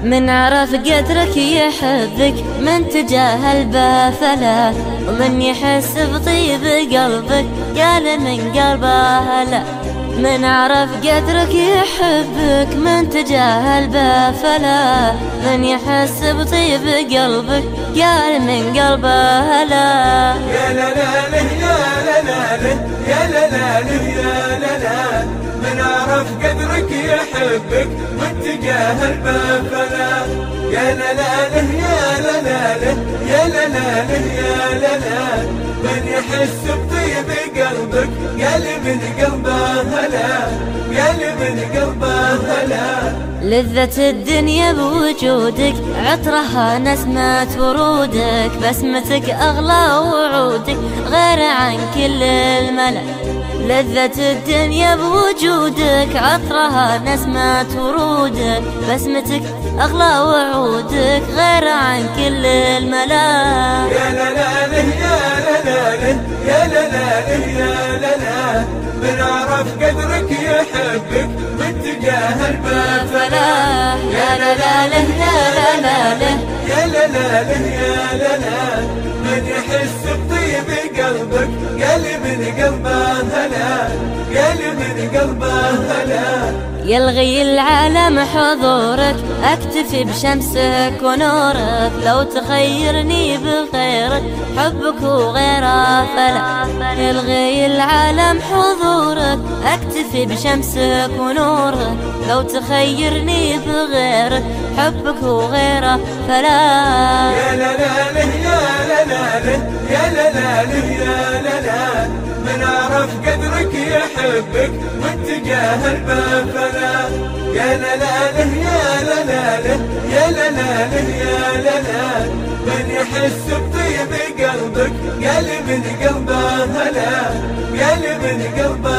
من عرف قدرك يحبك، من تجاهل به فلا، ومن يحس بطيب قلبك قال من قلبه هلا. من عرف قدرك يحبك، من تجاهل به فلا، من يحس بطيب قلبك قال من قلبه هلا. يا لا لا له يا لا لا له يا لا لا له يا لا لا. من عرف قدرك يحبك، من تجاهل به فلا. يا لا لا له يا لا لا له يا لا لا له يا لا لا. من يحس بطيب قلبك قال من قلبه هلا، قال من قلبه هلا. لذة الدنيا بوجودك، عطرها نسمة ورودك، بسمتك أغلى وعودك غير عن كل الملأ. لذة الدنيا بوجودك، عطرها نسمة ورودك، بسمتك أغلى وعودك غير عن كل الملأ. يا لا لا له يا لا لا له يا لا لا له يا لا لا. من عرف قدرك يحبك، من تجاهل به فلا. يا لا لا له يا لا لا له يا لا لا له يا لا لا. من يحس بطيب قلبك قال من قلبه هلا، قال من قلبه هلا. يلغي العالم حضورك، اكتفي بشمسك ونورك، لو تخيرني بغيرك حبك وغيره فلا. يلغي العالم حضورك، اكتفي بشمسك ونورك، لو تخيرني بغيرك حبك وغيره فلا. يا لا لا له يا لا لا له يا لا لا له يا لا لا. من عرف قدرك يحبك، من تجاهل به فلا. يا لا لا له يا لا لا له يا لا لا له يا لا لا. من يحس بطيب قلبك قال من قلبه هلا، قال من قلبه